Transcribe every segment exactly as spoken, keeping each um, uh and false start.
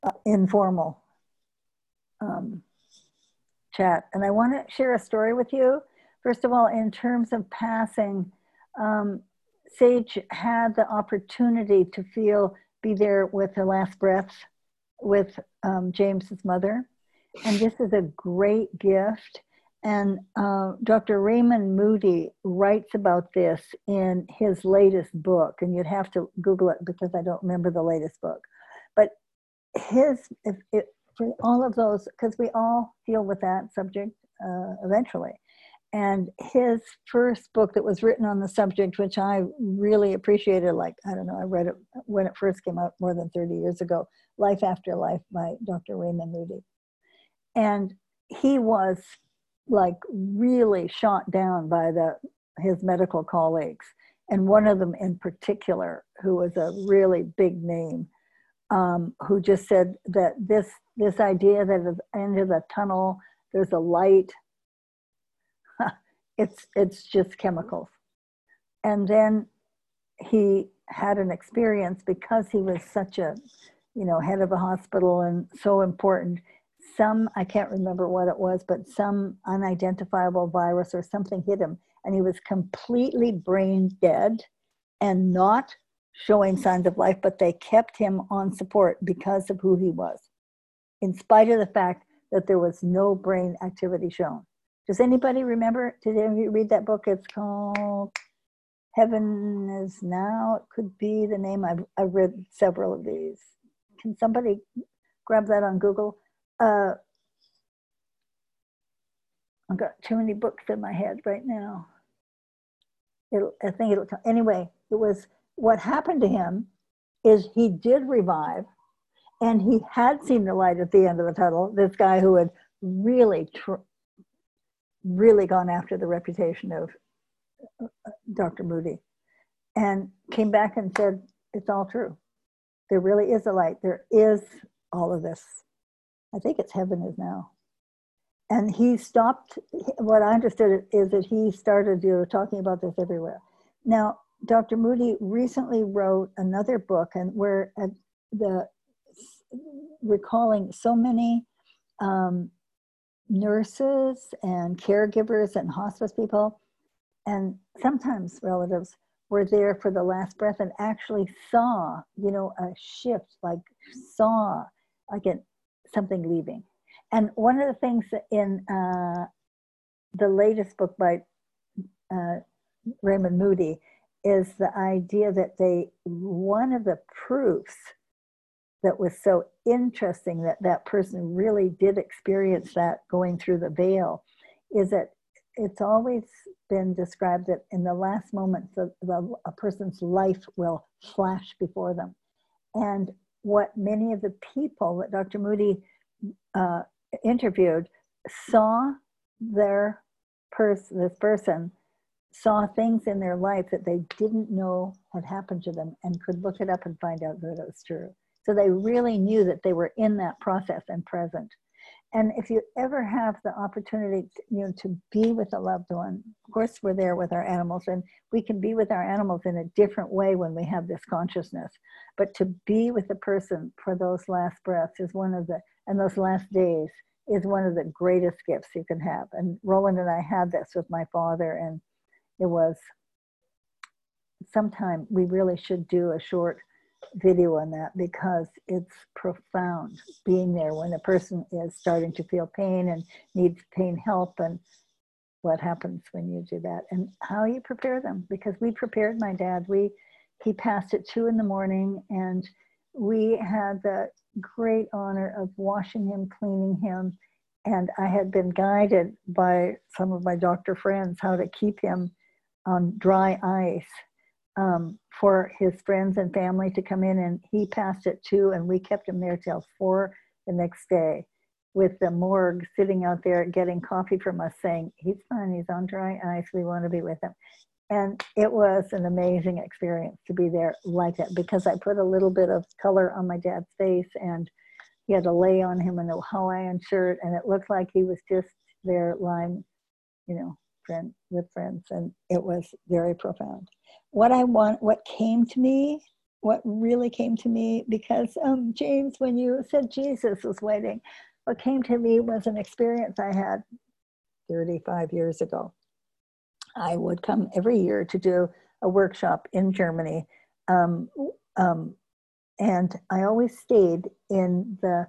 uh, informal um, chat. And I want to share a story with you. First of all, in terms of passing, um, Sage had the opportunity to feel, be there with her last breaths with um, James's mother. And this is a great gift. And uh, Doctor Raymond Moody writes about this in his latest book. And you'd have to Google it because I don't remember the latest book. But his, if, if, for all of those, because we all deal with that subject uh, eventually. And his first book that was written on the subject, which I really appreciated, like, I don't know, I read it when it first came out more than thirty years ago, Life After Life by Doctor Raymond Moody. And he was like really shot down by the his medical colleagues. And one of them in particular, who was a really big name, um, who just said that this, this idea that at the end of the tunnel, there's a light, It's it's just chemicals. And then he had an experience because he was such a, you know, head of a hospital and so important. Some, I can't remember what it was, but some unidentifiable virus or something hit him. And he was completely brain dead and not showing signs of life, but they kept him on support because of who he was, in spite of the fact that there was no brain activity shown. Does anybody remember? Did any of you read that book? It's called Heaven Is Now. It could be the name. I've, I've read several of these. Can somebody grab that on Google? Uh, I've got too many books in my head right now. It'll, I think it'll come. Anyway, it was what happened to him is he did revive, and he had seen the light at the end of the tunnel. This guy who had really tr- really gone after the reputation of Doctor Moody, and came back and said, it's all true. There really is a light. There is all of this. I think it's Heaven Is Now. And he stopped, what I understood is that he started, you know, talking about this everywhere. Now, Doctor Moody recently wrote another book, and where uh, the recalling so many um, nurses and caregivers and hospice people, and sometimes relatives, were there for the last breath and actually saw, you know, a shift, like saw, like a, something leaving. And one of the things in uh, the latest book by uh, Raymond Moody is the idea that they, one of the proofs that was so interesting that that person really did experience that going through the veil is that it's always been described that in the last moments of, of a person's life will flash before them. And what many of the people that Doctor Moody uh, interviewed saw their person, this person saw things in their life that they didn't know had happened to them and could look it up and find out that it was true. So they really knew that they were in that process and present. And if you ever have the opportunity to, you know, to be with a loved one, of course we're there with our animals, and we can be with our animals in a different way when we have this consciousness. But to be with the person for those last breaths is one of the, and those last days is one of the greatest gifts you can have. And Roland and I had this with my father, and it was, sometime we really should do a short video on that because it's profound, being there when a person is starting to feel pain and needs pain help, and what happens when you do that and how you prepare them. Because we prepared my dad. We he passed at two in the morning, and we had the great honor of washing him, cleaning him, and I had been guided by some of my doctor friends how to keep him on dry ice um, for his friends and family to come in. And he passed at two, and we kept him there till four the next day, with the morgue sitting out there getting coffee from us saying, he's fine, he's on dry ice, we want to be with him. And it was an amazing experience to be there like that, because I put a little bit of color on my dad's face, and he had a lay on him in a Hawaiian shirt, and it looked like he was just there lying, you know, friend with friends, and it was very profound. What I want, what came to me what really came to me, because um, James, when you said Jesus was waiting, what came to me was an experience I had thirty-five years ago. I would come every year to do a workshop in Germany. Um, um, and I always stayed in the,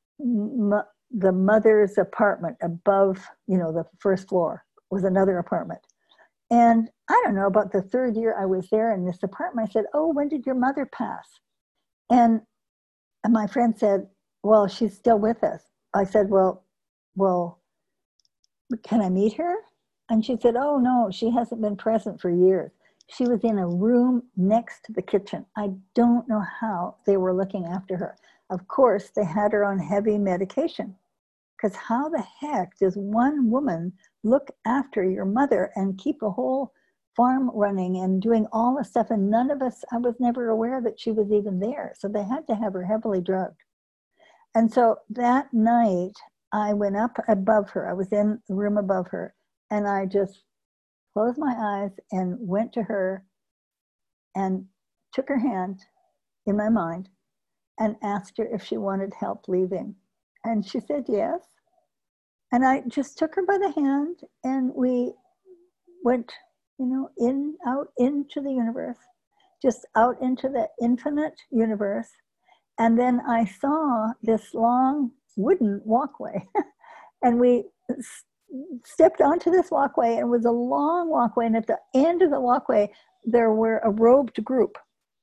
the mother's apartment above, you know, the first floor was another apartment. And I don't know, about the third year I was there in this apartment, I said, oh, when did your mother pass? And, and my friend said, well, she's still with us. I said, well, well, can I meet her? And she said, oh, no, she hasn't been present for years. She was in a room next to the kitchen. I don't know how they were looking after her. Of course, they had her on heavy medication, because how the heck does one woman look after your mother and keep a whole farm running and doing all the stuff? And none of us, I was never aware that she was even there. So they had to have her heavily drugged. And so that night, I went up above her. I was in the room above her, and I just closed my eyes and went to her and took her hand in my mind and asked her if she wanted help leaving. And she said yes. And I just took her by the hand, and we went, you know, in, out into the universe, just out into the infinite universe. And then I saw this long wooden walkway, and we s- stepped onto this walkway, and it was a long walkway. And at the end of the walkway, there were a robed group.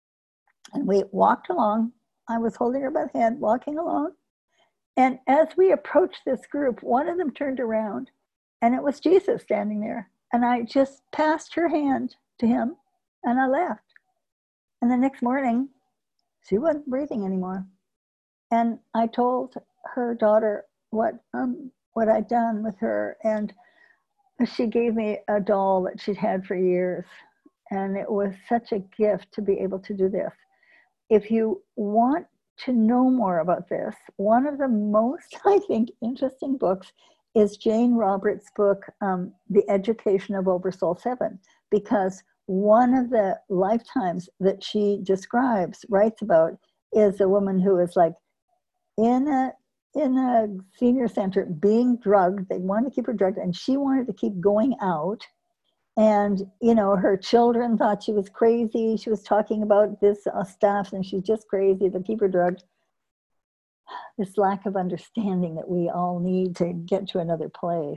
And we walked along. I was holding her by the hand, walking along. And as we approached this group, one of them turned around, and it was Jesus standing there. And I just passed her hand to him, and I left. And the next morning, she wasn't breathing anymore. And I told her daughter what um, what I'd done with her, and she gave me a doll that she'd had for years. And it was such a gift to be able to do this. If you want to know more about this, one of the most, I think, interesting books is Jane Roberts' book, um, The Education of Oversoul seven, because one of the lifetimes that she describes, writes about, is a woman who is like in a in a senior center being drugged. They wanted to keep her drugged, and she wanted to keep going out. And, you know, her children thought she was crazy. She was talking about this uh, stuff, and she's just crazy. They'll keep her drugged. This lack of understanding that we all need to get to another place.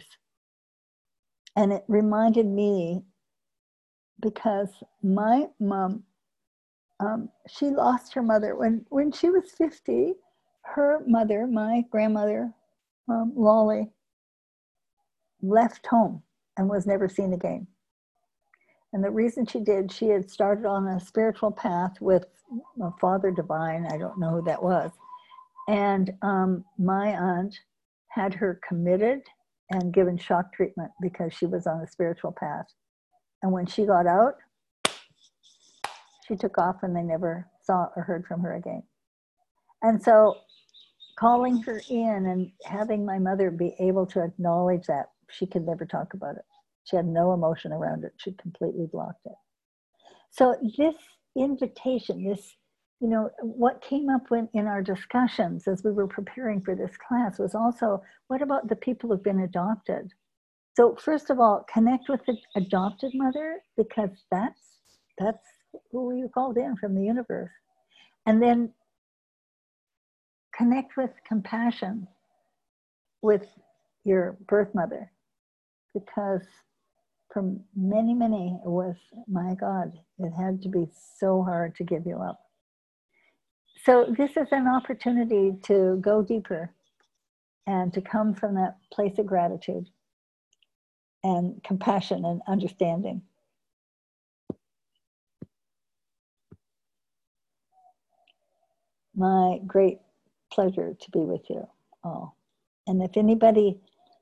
And it reminded me, because my mom, um, she lost her mother when, when she was fifty. Her mother, my grandmother, um, Lolly, left home and was never seen again. And the reason she did, she had started on a spiritual path with a Father Divine. I don't know who that was. And um, my aunt had her committed and given shock treatment because she was on a spiritual path. And when she got out, she took off, and they never saw or heard from her again. And so calling her in and having my mother be able to acknowledge that, she could never talk about it. She had no emotion around it. She completely blocked it. So this invitation, this, you know, what came up when, in our discussions as we were preparing for this class was also, what about the people who've been adopted? So first of all, connect with the adopted mother, because that's, that's who you called in from the universe. And then connect with compassion with your birth mother, because for many, many, it was, my God, it had to be so hard to give you up. So this is an opportunity to go deeper and to come from that place of gratitude and compassion and understanding. My great pleasure to be with you all. And if anybody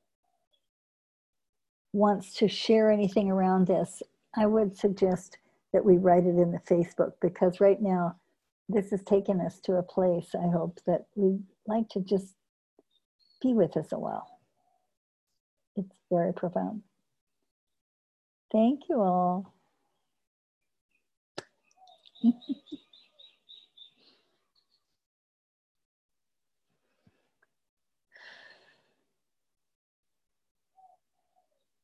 wants to share anything around this, I would suggest that we write it in the Facebook, because right now this has taken us to a place, I hope, that we'd like to just be with us a while. It's very profound. Thank you all.